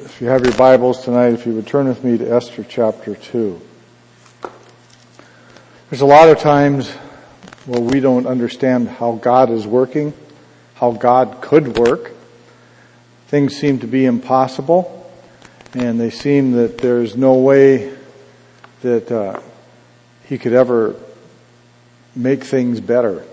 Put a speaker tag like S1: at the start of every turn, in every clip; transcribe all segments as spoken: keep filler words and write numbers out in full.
S1: if you have your Bibles tonight, if you would turn with me to Esther chapter two. There's a lot of times where we don't understand how God is working, how God could work. Things seem to be impossible, and they seem that there's no way that uh, He could ever make things better.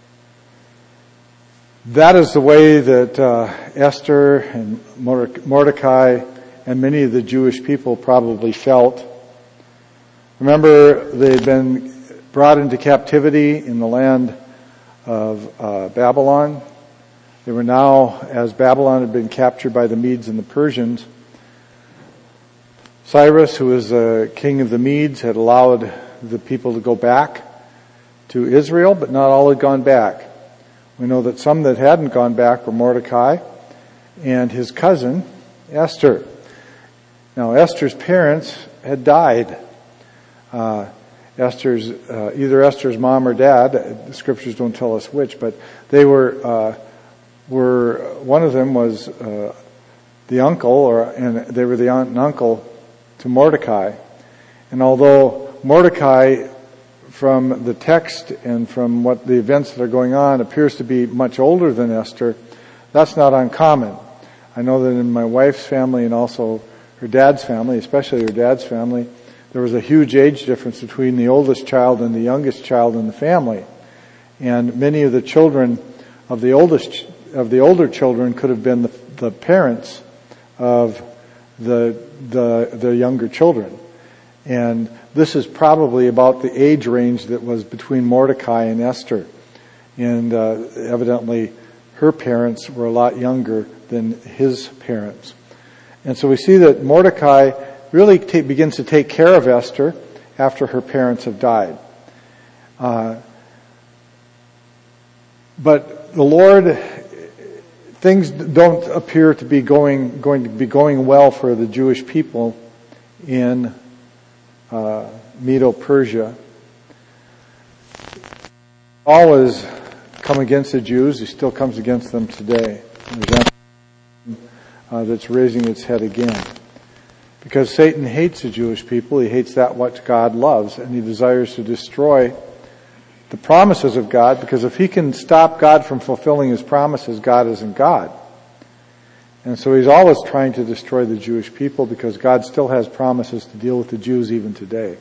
S1: That is the way that uh, Esther and Mordecai and many of the Jewish people probably felt. Remember, they had been brought into captivity in the land of uh, Babylon. They were now, as Babylon had been captured by the Medes and the Persians, Cyrus, who was the king of the Medes, had allowed the people to go back to Israel, but not all had gone back. We know that some that hadn't gone back were Mordecai and his cousin, Esther. Now, Esther's parents had died. Uh, Esther's, uh, either Esther's mom or dad, the scriptures don't tell us which, but they were, uh, were, one of them was, uh, the uncle, or, and they were the aunt and uncle to Mordecai. And although Mordecai, from the text and from what the events that are going on, appears to be much older than Esther, that's not uncommon. I know that in my wife's family and also her dad's family, especially her dad's family, there was a huge age difference between the oldest child and the youngest child in the family. And many of the children of the oldest, of the older children could have been the, the parents of the, the, the younger children. And this is probably about the age range that was between Mordecai and Esther. And uh, evidently her parents were a lot younger than his parents. And so we see that Mordecai really ta- begins to take care of Esther after her parents have died. Uh, but the Lord, things don't appear to be going, going to be going well for the Jewish people in Uh, Medo-Persia. Always come against the Jews. He still comes against them today. There's uh, that's raising its head again. Because Satan hates the Jewish people. He hates that which God loves, and he desires to destroy the promises of God, because if he can stop God from fulfilling his promises, God isn't God. And so he's always trying to destroy the Jewish people, because God still has promises to deal with the Jews even today.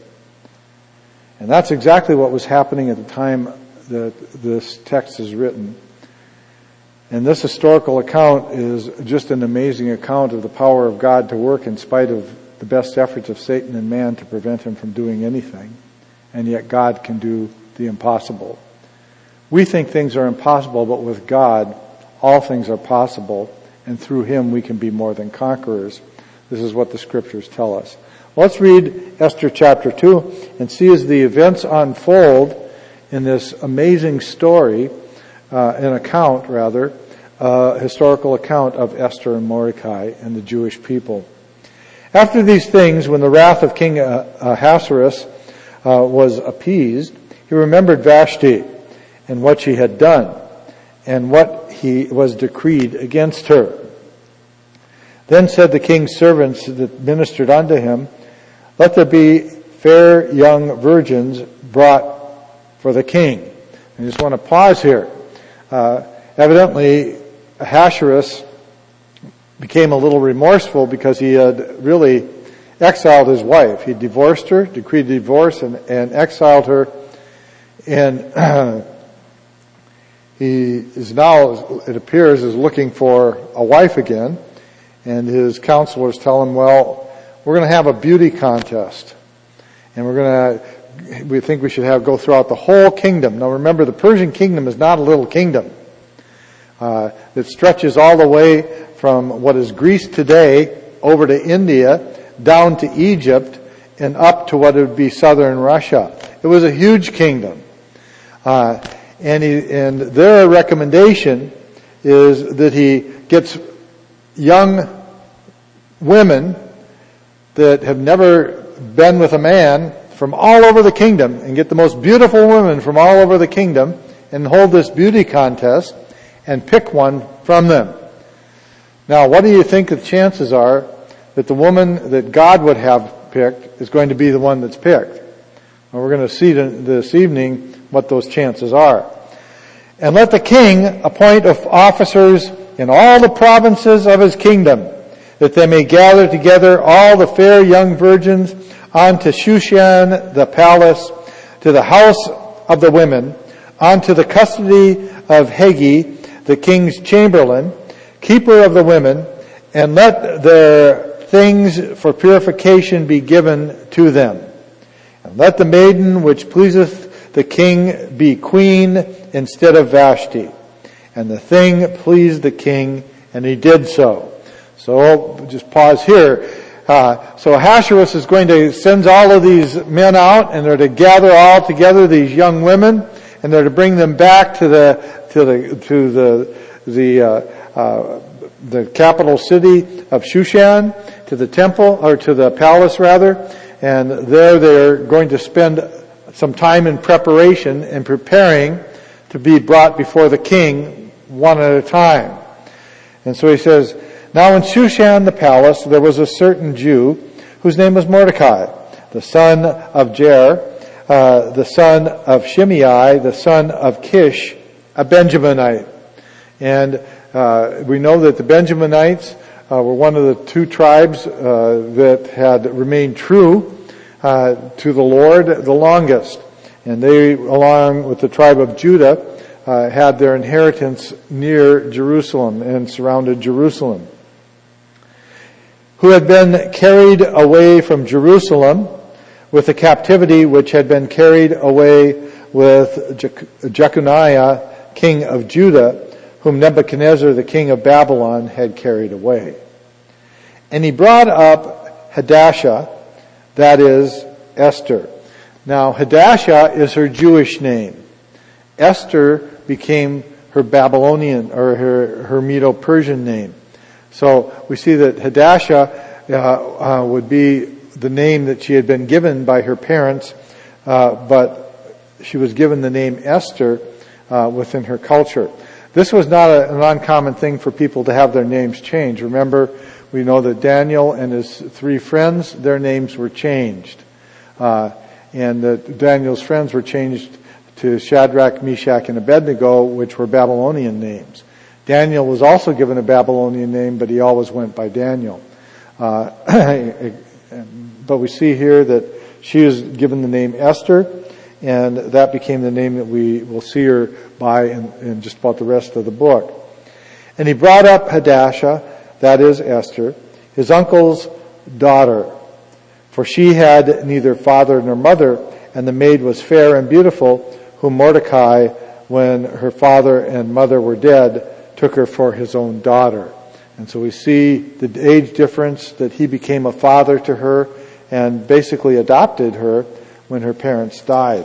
S1: And that's exactly what was happening at the time that this text is written. And this historical account is just an amazing account of the power of God to work in spite of the best efforts of Satan and man to prevent him from doing anything. And yet God can do the impossible. We think things are impossible, but with God, all things are possible. And through him we can be more than conquerors. This is what the scriptures tell us. Let's read Esther chapter two and see as the events unfold in this amazing story, uh, an account rather, uh, historical account of Esther and Mordecai and the Jewish people. After these things, when the wrath of King Ahasuerus uh, was appeased, he remembered Vashti and what she had done and what he was decreed against her. Then said the king's servants that ministered unto him, let there be fair young virgins brought for the king. I just want to pause here. Uh, evidently, Ahasuerus became a little remorseful because he had really exiled his wife. He divorced her, decreed divorce, and, and exiled her. And uh, he is now, it appears, is looking for a wife again. And his counselors tell him, well, we're going to have a beauty contest. And we're going to, we think we should have go throughout the whole kingdom. Now remember, the Persian kingdom is not a little kingdom. Uh, it stretches all the way from what is Greece today over to India, down to Egypt, and up to what would be southern Russia. It was a huge kingdom. Uh, and he, and their recommendation is that he gets young women that have never been with a man from all over the kingdom, and get the most beautiful women from all over the kingdom and hold this beauty contest and pick one from them. Now, what do you think the chances are that the woman that God would have picked is going to be the one that's picked. And we're going to see this evening what those chances are. And let the king appoint officers in all the provinces of his kingdom, that they may gather together all the fair young virgins unto Shushan the palace, to the house of the women, unto the custody of Hagi, the king's chamberlain, keeper of the women, and let their things for purification be given to them. And let the maiden which pleaseth the king be queen instead of Vashti. And the thing pleased the king, and he did so. So, just pause here. Uh, so Ahasuerus is going to send all of these men out, and they're to gather all together these young women, and they're to bring them back to the to the to the the uh, uh, the capital city of Shushan, to the temple or to the palace rather, and there they're going to spend some time in preparation and preparing to be brought before the king one at a time. And so he says, now in Shushan the palace there was a certain Jew whose name was Mordecai, the son of Jair, uh, the son of Shimei, the son of Kish, a Benjaminite. And uh, we know that the Benjaminites uh, were one of the two tribes uh, that had remained true uh, to the Lord the longest. And they, along with the tribe of Judah, uh, had their inheritance near Jerusalem and surrounded Jerusalem. Who had been carried away from Jerusalem with the captivity which had been carried away with Je- Jeconiah, king of Judah, whom Nebuchadnezzar, the king of Babylon, had carried away. And he brought up Hadassah, that is, Esther. Now, Hadassah is her Jewish name. Esther became her Babylonian, or her, her Medo-Persian name. So we see that Hadassah uh, uh, would be the name that she had been given by her parents, uh, but she was given the name Esther uh, within her culture. This was not a, an uncommon thing for people to have their names changed. Remember, we know that Daniel and his three friends, their names were changed. Uh, and that Daniel's friends were changed to Shadrach, Meshach, and Abednego, which were Babylonian names. Daniel was also given a Babylonian name, but he always went by Daniel. Uh, but we see here that she is given the name Esther, and that became the name that we will see her by in, in just about the rest of the book. And he brought up Hadassah, that is Esther, his uncle's daughter, for she had neither father nor mother, and the maid was fair and beautiful, whom Mordecai, when her father and mother were dead, took her for his own daughter. And so we see the age difference, that he became a father to her and basically adopted her when her parents died.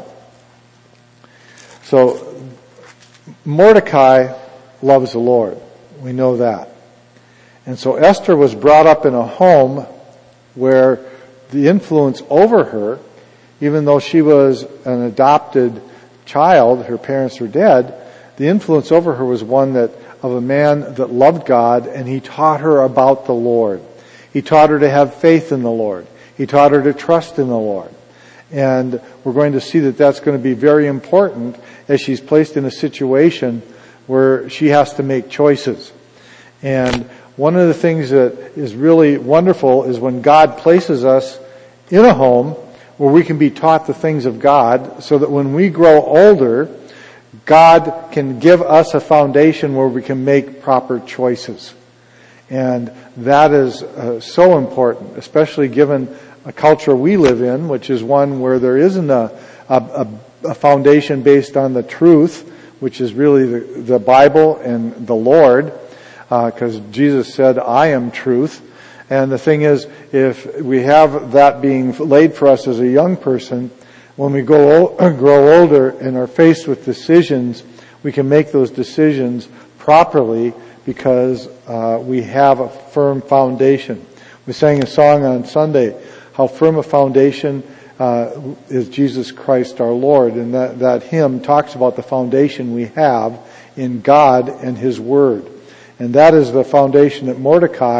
S1: So Mordecai loves the Lord. We know that. And so Esther was brought up in a home where the influence over her, even though she was an adopted child, her parents were dead, the influence over her was one that of a man that loved God, and he taught her about the Lord. He taught her to have faith in the Lord. He taught her to trust in the Lord. And we're going to see that that's going to be very important as she's placed in a situation where she has to make choices. And one of the things that is really wonderful is when God places us in a home where we can be taught the things of God, so that when we grow older, God can give us a foundation where we can make proper choices. And that is uh, so important, especially given a culture we live in, which is one where there isn't a, a, a foundation based on the truth, which is really the, the Bible and the Lord, because uh, Jesus said, I am truth. And the thing is, if we have that being laid for us as a young person, when we go, grow older and are faced with decisions, we can make those decisions properly because uh, we have a firm foundation. We sang a song on Sunday, how firm a foundation uh, is Jesus Christ our Lord. And that, that hymn talks about the foundation we have in God and His Word. And that is the foundation that Mordecai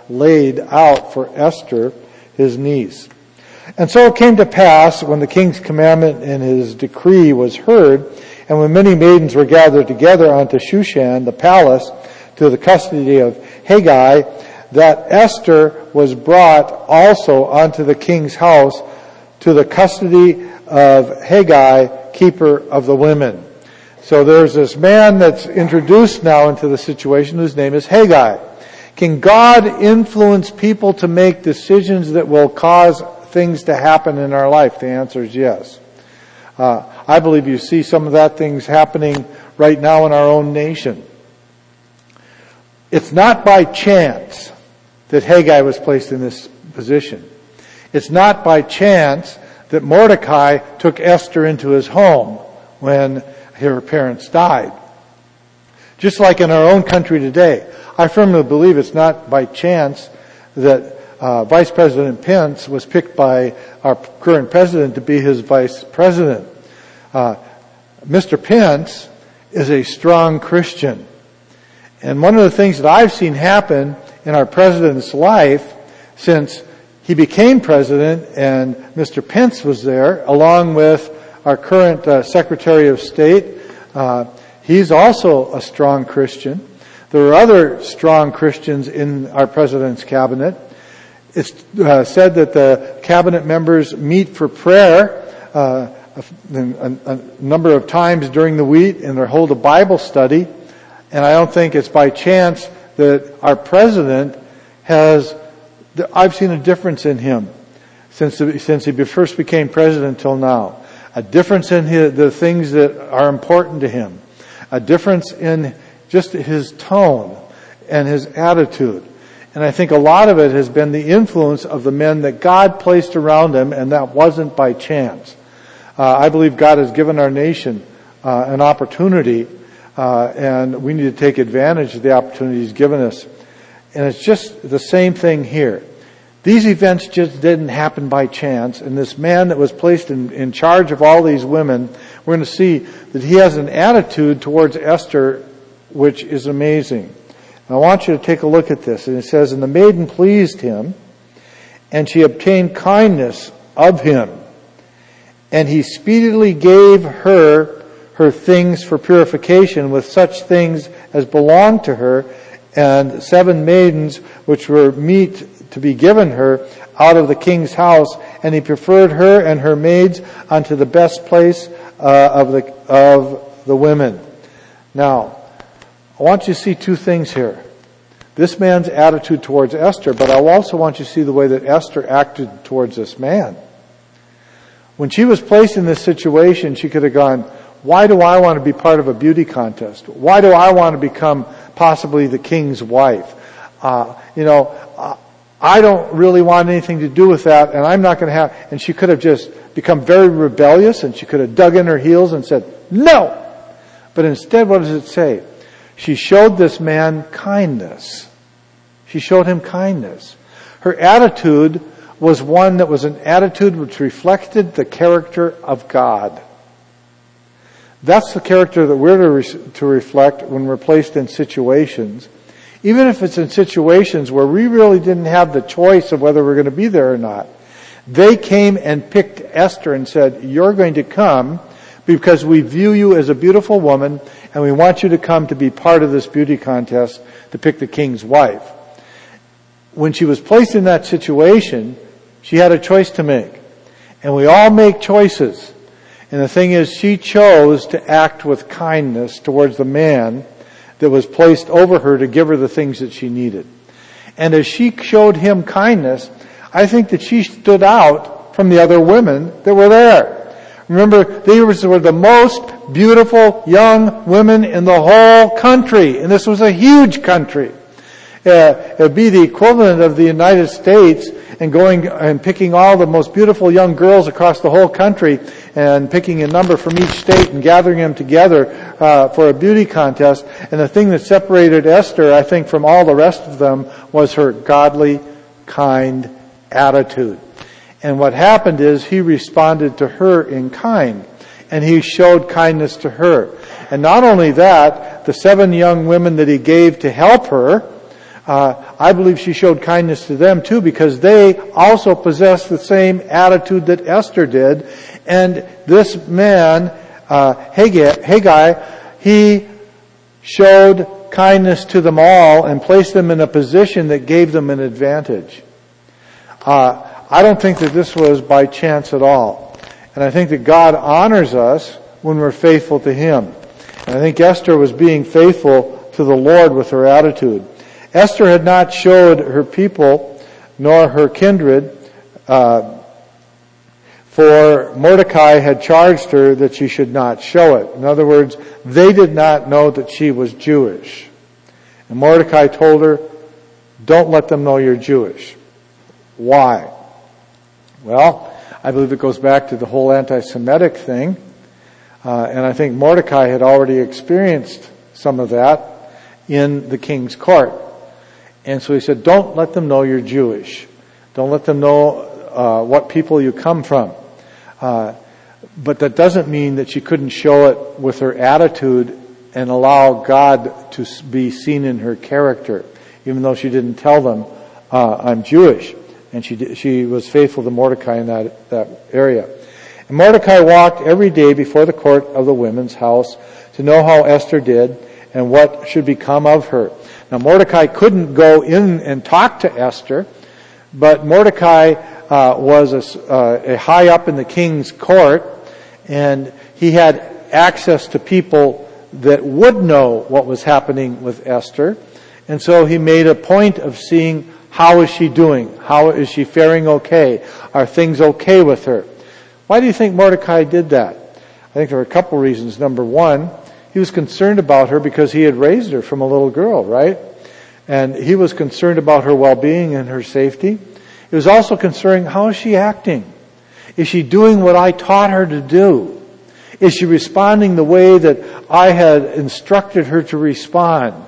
S1: laid out for Esther, his niece. And so it came to pass, when the king's commandment and his decree was heard, and when many maidens were gathered together unto Shushan, the palace, to the custody of Hegai, that Esther was brought also unto the king's house, to the custody of Hegai, keeper of the women. So there's this man that's introduced now into the situation whose name is Hegai. Can God influence people to make decisions that will cause things to happen in our life? The answer is yes. Uh, I believe you see some of that things happening right now in our own nation. It's not by chance that Hegai was placed in this position. It's not by chance that Mordecai took Esther into his home when her parents died. Just like in our own country today, I firmly believe it's not by chance that uh, Vice President Pence was picked by our current president to be his vice president. Uh, Mister Pence is a strong Christian. And one of the things that I've seen happen in our president's life since he became president and Mister Pence was there, along with our current uh, Secretary of State, uh, he's also a strong Christian. There are other strong Christians in our president's cabinet. It's uh, said that the cabinet members meet for prayer uh, a, a, a number of times during the week, and they hold a Bible study. And I don't think it's by chance that our president has, I've seen a difference in him since since he first became president till now. A difference in his, the things that are important to him. A difference in just his tone and his attitude. And I think a lot of it has been the influence of the men that God placed around him, and that wasn't by chance. Uh, I believe God has given our nation uh, an opportunity, uh, and we need to take advantage of the opportunity He's given us. And it's just the same thing here. These events just didn't happen by chance, and this man that was placed in, in charge of all these women, we're going to see that he has an attitude towards Esther which is amazing. And I want you to take a look at this. And it says, "And the maiden pleased him, and she obtained kindness of him. And he speedily gave her her things for purification, with such things as belonged to her, and seven maidens which were meet to be given her out of the king's house. And he preferred her and her maids unto the best place uh, of the of the women." Now, I want you to see two things here. This man's attitude towards Esther, but I also want you to see the way that Esther acted towards this man. When she was placed in this situation, she could have gone, why do I want to be part of a beauty contest? Why do I want to become possibly the king's wife? Uh, you know, uh, I don't really want anything to do with that, and I'm not going to have... And she could have just become very rebellious, and she could have dug in her heels and said, no! But instead, what does it say? She showed this man kindness. She showed him kindness. Her attitude was one that was an attitude which reflected the character of God. That's the character that we're to, re- to reflect when we're placed in situations. Even if it's in situations where we really didn't have the choice of whether we're going to be there or not. They came and picked Esther and said, you're going to come because we view you as a beautiful woman, and we want you to come to be part of this beauty contest to pick the king's wife. When she was placed in that situation, she had a choice to make. And we all make choices. And the thing is, she chose to act with kindness towards the man that was placed over her to give her the things that she needed. And as she showed him kindness, I think that she stood out from the other women that were there. Remember, these were the most beautiful young women in the whole country. And this was a huge country. Uh, it would be the equivalent of the United States and going and picking all the most beautiful young girls across the whole country and picking a number from each state and gathering them together uh, for a beauty contest. And the thing that separated Esther, I think, from all the rest of them was her godly, kind attitude. And what happened is he responded to her in kind, and he showed kindness to her. And not only that, the seven young women that he gave to help her, uh, I believe she showed kindness to them too, because they also possessed the same attitude that Esther did. And this man, uh, Haggai, Haggai, he showed kindness to them all and placed them in a position that gave them an advantage. Uh, I don't think that this was by chance at all. And I think that God honors us when we're faithful to Him. And I think Esther was being faithful to the Lord with her attitude. Esther had not showed her people nor her kindred, uh, for Mordecai had charged her that she should not show it. In other words, they did not know that she was Jewish. And Mordecai told her, don't let them know you're Jewish. Why? Well, I believe it goes back to the whole anti-Semitic thing. Uh, and I think Mordecai had already experienced some of that in the king's court. And so he said, don't let them know you're Jewish. Don't let them know uh, what people you come from. Uh, but that doesn't mean that she couldn't show it with her attitude and allow God to be seen in her character, even though she didn't tell them, uh, I'm Jewish. And she did, she was faithful to Mordecai in that, that area. And Mordecai walked every day before the court of the women's house to know how Esther did and what should become of her. Now Mordecai couldn't go in and talk to Esther, but Mordecai uh, was a, uh, a high up in the king's court, and he had access to people that would know what was happening with Esther. And so he made a point of seeing, how is she doing? How is she faring okay? Are things okay with her? Why do you think Mordecai did that? I think there were a couple reasons. Number one, he was concerned about her because he had raised her from a little girl, right? And he was concerned about her well-being and her safety. He was also concerned, how is she acting? Is she doing what I taught her to do? Is she responding the way that I had instructed her to respond?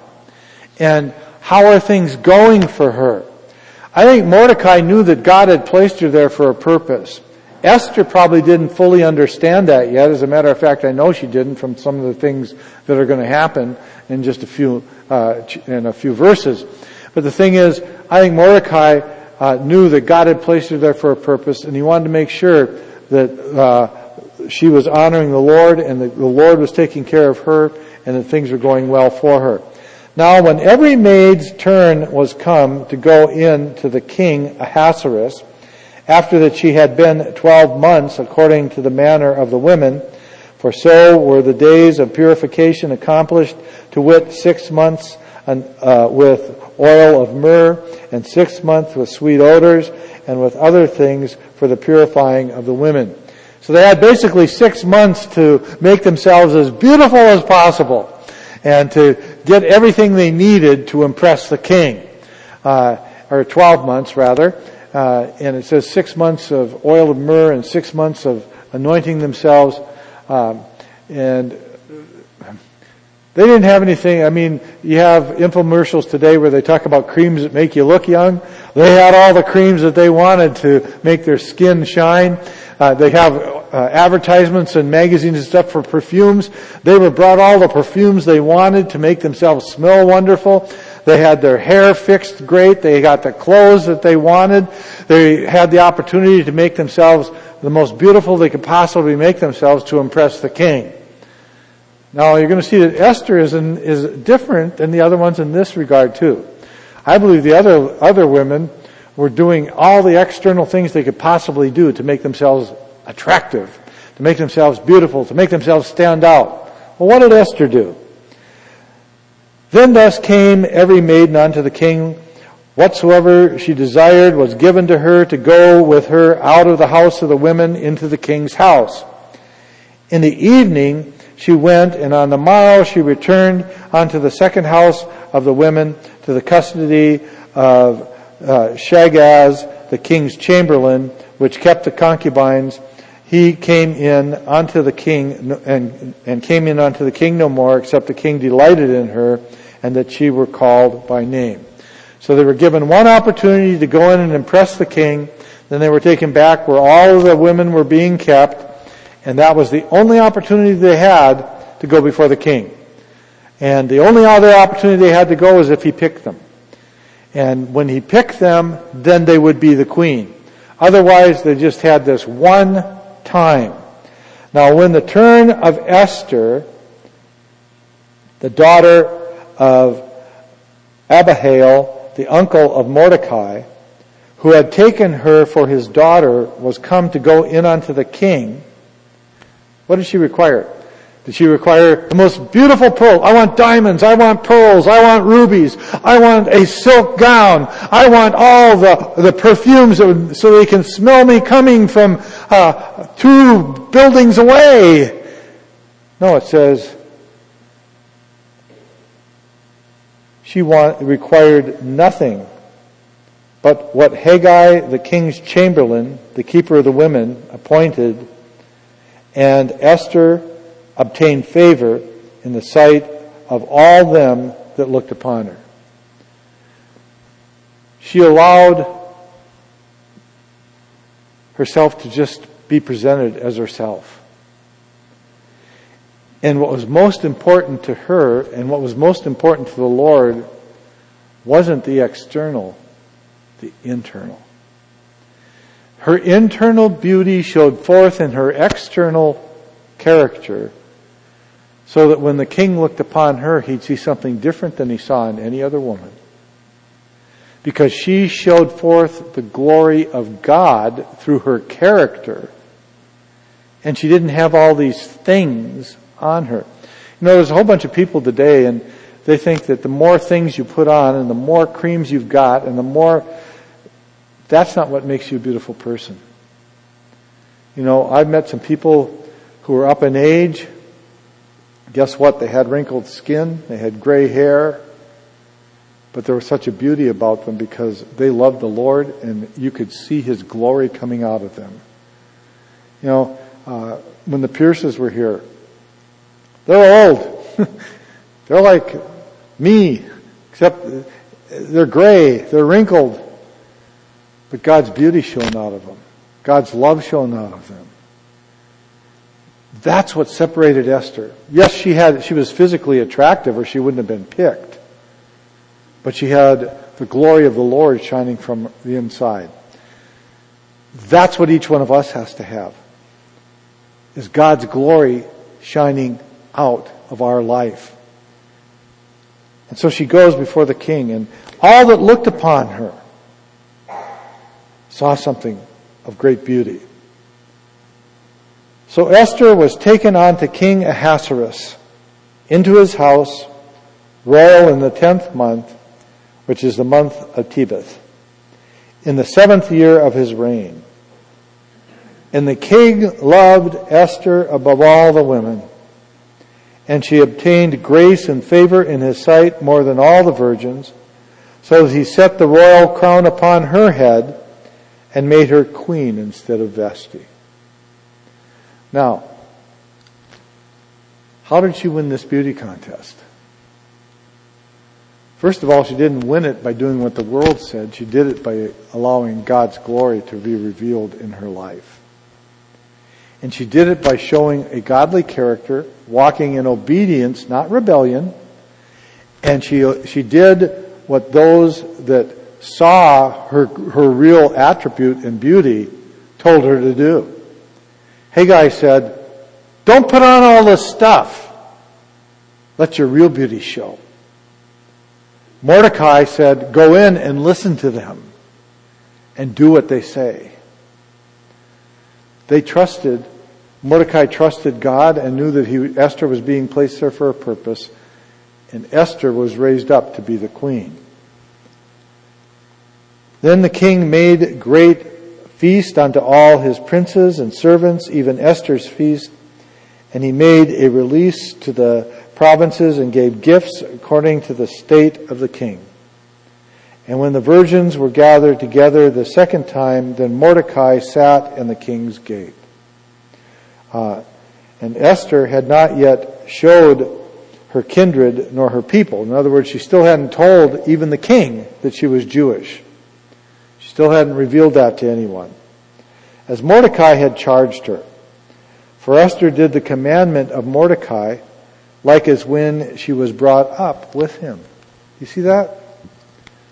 S1: And how are things going for her? I think Mordecai knew that God had placed her there for a purpose. Esther probably didn't fully understand that yet. As a matter of fact, I know she didn't from some of the things that are going to happen in just a few uh, in a few verses. But the thing is, I think Mordecai uh, knew that God had placed her there for a purpose, and he wanted to make sure that uh, she was honoring the Lord, and that the Lord was taking care of her, and that things were going well for her. Now, when every maid's turn was come to go in to the king Ahasuerus, after that she had been twelve months, according to the manner of the women, for so were the days of purification accomplished, to wit, six months uh, with oil of myrrh, and six months with sweet odors, and with other things for the purifying of the women. So they had basically six months to make themselves as beautiful as possible, and to get everything they needed to impress the king. Uh, or twelve months, rather. Uh, and it says six months of oil of myrrh and six months of anointing themselves. Um, and they didn't have anything. I mean, you have infomercials today where they talk about creams that make you look young. They had all the creams that they wanted to make their skin shine. Uh, they have uh, advertisements and magazines and stuff for perfumes. They were brought all the perfumes they wanted to make themselves smell wonderful. They had their hair fixed great. They got the clothes that they wanted. They had the opportunity to make themselves the most beautiful they could possibly make themselves to impress the king. Now you're going to see that Esther is in, is different than the other ones in this regard too. I believe the other other women were doing all the external things they could possibly do to make themselves attractive, to make themselves beautiful, to make themselves stand out. Well, what did Esther do? Then thus came every maiden unto the king. Whatsoever she desired was given to her to go with her out of the house of the women into the king's house. In the evening she went, and on the morrow she returned unto the second house of the women to the custody of uh, Shagaz, the king's chamberlain, which kept the concubines. He came in unto the king, and, and came in unto the king no more, except the king delighted in her, and that she were called by name. So they were given one opportunity to go in and impress the king. Then they were taken back where all of the women were being kept, and that was the only opportunity they had to go before the king. And the only other opportunity they had to go was if he picked them. And when he picked them, then they would be the queen. Otherwise, they just had this one time. Now, when the turn of Esther, the daughter of Abihail, the uncle of Mordecai, who had taken her for his daughter, was come to go in unto the king, what did she require? Did she require the most beautiful pearl? I want diamonds, I want pearls, I want rubies, I want a silk gown, I want all the, the perfumes so they can smell me coming from uh, two buildings away. No, it says she want, required nothing but what Haggai, the king's chamberlain, the keeper of the women, appointed, and Esther obtained favor in the sight of all them that looked upon her. She allowed herself to just be presented as herself. And what was most important to her, and what was most important to the Lord, wasn't the external, the internal. Her internal beauty showed forth in her external character, so that when the king looked upon her, he'd see something different than he saw in any other woman. Because she showed forth the glory of God through her character, and she didn't have all these things on her. You know, there's a whole bunch of people today, and they think that the more things you put on, and the more creams you've got, and the more... That's not what makes you a beautiful person. You know, I've met some people who were up in age. Guess what? They had wrinkled skin. They had gray hair. But there was such a beauty about them because they loved the Lord, and you could see His glory coming out of them. You know, uh, when the Pierces were here, they're old. They're like me, except they're gray. They're wrinkled. But God's beauty shone out of them. God's love shone out of them. That's what separated Esther. Yes, she had, she was physically attractive or she wouldn't have been picked. But she had the glory of the Lord shining from the inside. That's what each one of us has to have. Is God's glory shining out of our life. And so she goes before the king, and all that looked upon her saw something of great beauty. So Esther was taken on to King Ahasuerus into his house, royal in the tenth month, which is the month of Tebeth, in the seventh year of his reign. And the king loved Esther above all the women, and she obtained grace and favor in his sight more than all the virgins, so that he set the royal crown upon her head and made her queen instead of Vashti. Now, how did she win this beauty contest? First of all, she didn't win it by doing what the world said. She did it by allowing God's glory to be revealed in her life. And she did it by showing a godly character, walking in obedience, not rebellion. And she she did what those that saw her her real attribute and beauty told her to do. Haggai said, "Don't put on all this stuff. Let your real beauty show." Mordecai said, "Go in and listen to them and do what they say." They trusted, Mordecai trusted God and knew that he, Esther was being placed there for a purpose, and Esther was raised up to be the queen. Then the king made great feast unto all his princes and servants, even Esther's feast, and he made a release to the provinces and gave gifts according to the state of the king. And when the virgins were gathered together the second time, then Mordecai sat in the king's gate. Uh, and Esther had not yet showed her kindred nor her people. In other words, she still hadn't told even the king that she was Jewish. She still hadn't revealed that to anyone, as Mordecai had charged her. For Esther did the commandment of Mordecai, like as when she was brought up with him. You see that?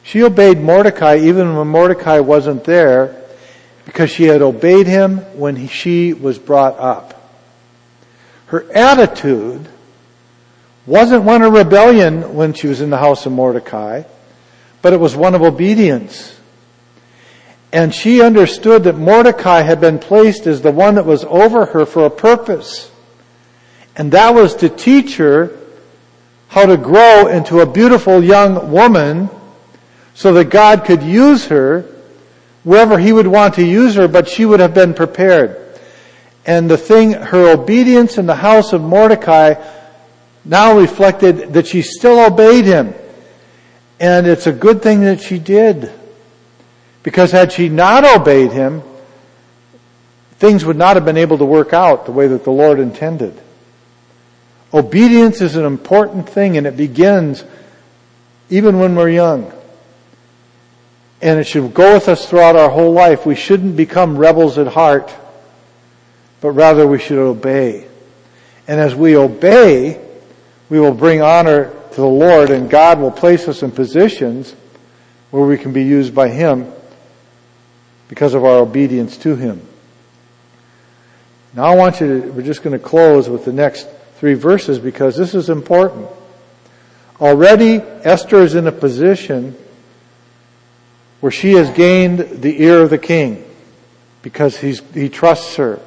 S1: She obeyed Mordecai even when Mordecai wasn't there, because she had obeyed him when he, she was brought up. Her attitude wasn't one of rebellion when she was in the house of Mordecai, but it was one of obedience. And she understood that Mordecai had been placed as the one that was over her for a purpose. And that was to teach her how to grow into a beautiful young woman so that God could use her wherever He would want to use her, but she would have been prepared. And the thing, her obedience in the house of Mordecai now reflected that she still obeyed him. And it's a good thing that she did. Because had she not obeyed him, things would not have been able to work out the way that the Lord intended. Obedience is an important thing, and it begins even when we're young. And it should go with us throughout our whole life. We shouldn't become rebels at heart, but rather we should obey. And as we obey, we will bring honor to the Lord, and God will place us in positions where we can be used by Him because of our obedience to Him. Now I want you to, we're just going to close with the next three verses because this is important. Already Esther is in a position where she has gained the ear of the king because he's, he trusts her.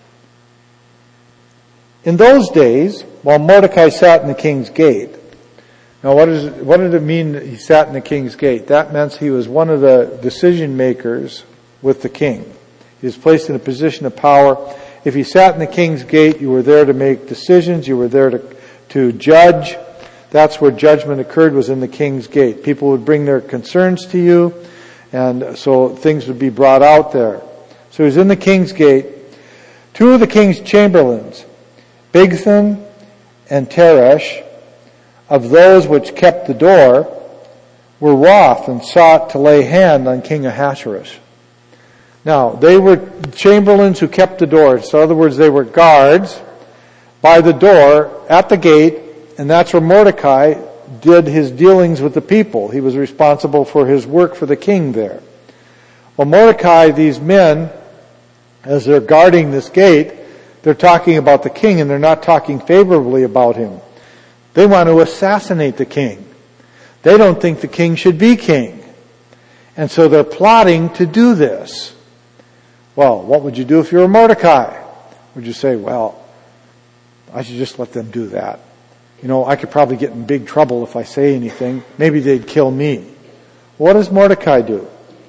S1: In those days, while Mordecai sat in the king's gate, now what, is, what did it mean that he sat in the king's gate? That meant he was one of the decision makers with the king. He was placed in a position of power. If you sat in the king's gate, you were there to make decisions, you were there to, to judge. That's where judgment occurred, was in the king's gate. People would bring their concerns to you, and so things would be brought out there. So he was in the king's gate. Two of the king's chamberlains, Bigthan and Teresh, of those which kept the door, were wroth and sought to lay hand on King Ahasuerus. Now, they were chamberlains who kept the door. So in other words, they were guards by the door at the gate, and that's where Mordecai did his dealings with the people. He was responsible for his work for the king there. Well, Mordecai, these men, as they're guarding this gate, they're talking about the king, and they're not talking favorably about him. They want to assassinate the king. They don't think the king should be king. And so they're plotting to do this. Well, what would you do if you were Mordecai? Would you say, well, I should just let them do that? You know, I could probably get in big trouble if I say anything. Maybe they'd kill me. What does Mordecai do?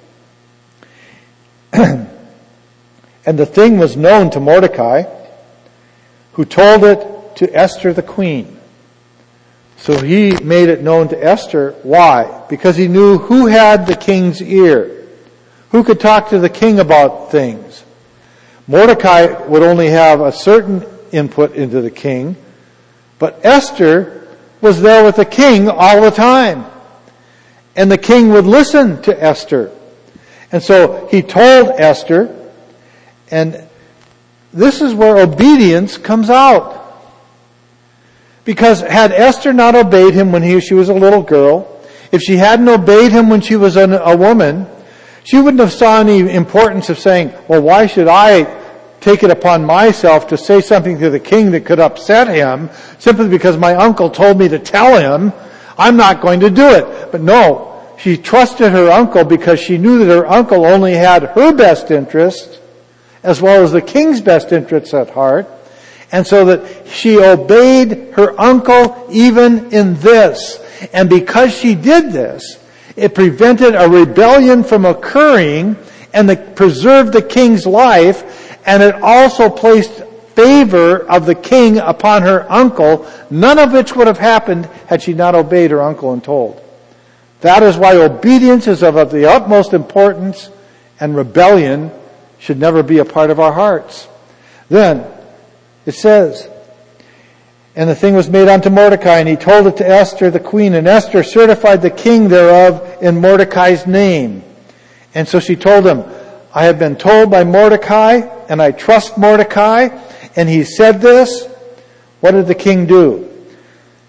S1: And the thing was known to Mordecai, who told it to Esther the queen. So he made it known to Esther. Why? Because he knew who had the king's ear. Who could talk to the king about things? Mordecai would only have a certain input into the king, but Esther was there with the king all the time. And the king would listen to Esther. And so he told Esther, and this is where obedience comes out. Because had Esther not obeyed him when he, she was a little girl, if she hadn't obeyed him when she was a, a woman, she wouldn't have saw any importance of saying, well, why should I take it upon myself to say something to the king that could upset him simply because my uncle told me to tell him? I'm not going to do it. But no, she trusted her uncle because she knew that her uncle only had her best interest as well as the king's best interests at heart. And so that she obeyed her uncle even in this. And because she did this, it prevented a rebellion from occurring, and it preserved the king's life, and it also placed favor of the king upon her uncle, none of which would have happened had she not obeyed her uncle and told. That is why obedience is of the utmost importance, and rebellion should never be a part of our hearts. Then, it says, and the thing was made unto Mordecai, and he told it to Esther the queen, and Esther certified the king thereof in Mordecai's name. And so she told him, I have been told by Mordecai, and I trust Mordecai, and he said this. What did the king do?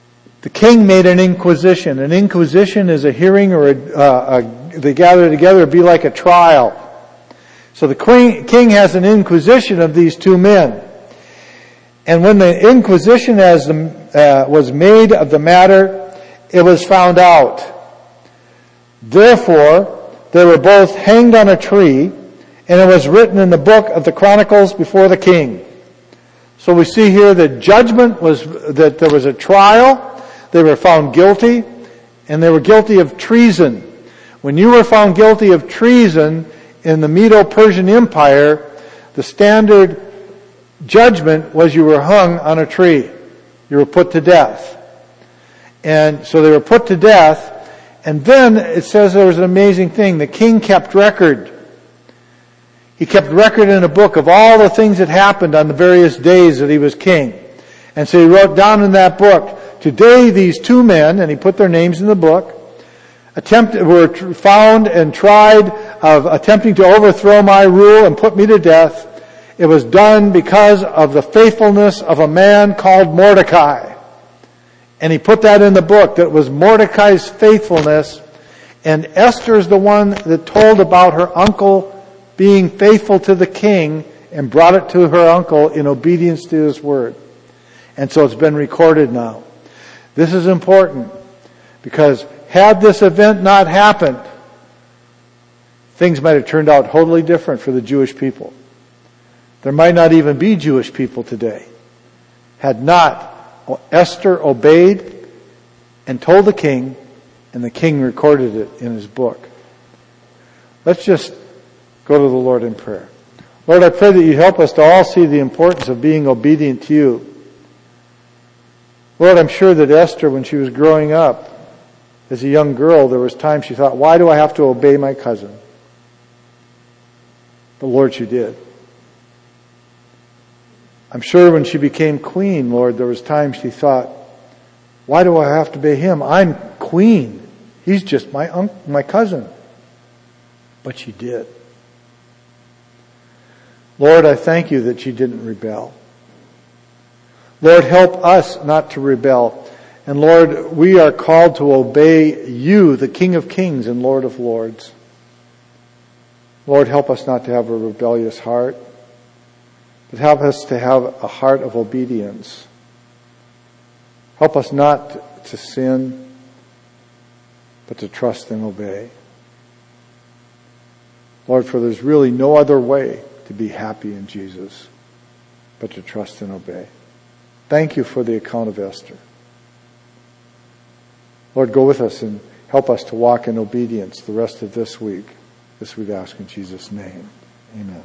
S1: the king made an inquisition. An inquisition is a hearing or a, uh, a, they gather together, it'd be like a trial. So the queen, king has an inquisition of these two men. And when the inquisition as the, uh, was made of the matter, it was found out. Therefore, they were both hanged on a tree, and it was written in the book of the Chronicles before the king. So we see here that judgment was, that there was a trial, they were found guilty, and they were guilty of treason. When you were found guilty of treason in the Medo-Persian Empire, the standard judgment was you were hung on a tree. You were put to death. And so they were put to death, and then it says there was an amazing thing. The king kept record. He kept record in a book of all the things that happened on the various days that he was king. And so he wrote down in that book, today these two men, and he put their names in the book, attempted, were found and tried of attempting to overthrow my rule and put me to death. It was done because of the faithfulness of a man called Mordecai. And he put that in the book, that it was Mordecai's faithfulness. And Esther's the one that told about her uncle being faithful to the king and brought it to her uncle in obedience to his word. And so it's been recorded now. This is important because had this event not happened, things might have turned out totally different for the Jewish people. There might not even be Jewish people today. Had not Esther obeyed and told the king, and the king recorded it in his book. Let's just go to the Lord in prayer. Lord, I pray that you help us to all see the importance of being obedient to you. Lord, I'm sure that Esther, when she was growing up, as a young girl, there was times she thought, why do I have to obey my cousin? But Lord, she did. I'm sure when she became queen, Lord, there was times she thought, why do I have to obey him? I'm queen. He's just my uncle, my cousin. But she did. Lord, I thank you that she didn't rebel. Lord, help us not to rebel. And Lord, we are called to obey you, the King of Kings and Lord of Lords. Lord, help us not to have a rebellious heart, but help us to have a heart of obedience. Help us not to sin, but to trust and obey. Lord, for there's really no other way to be happy in Jesus, but to trust and obey. Thank you for the account of Esther. Lord, go with us and help us to walk in obedience the rest of this week. This we ask in Jesus' name. Amen.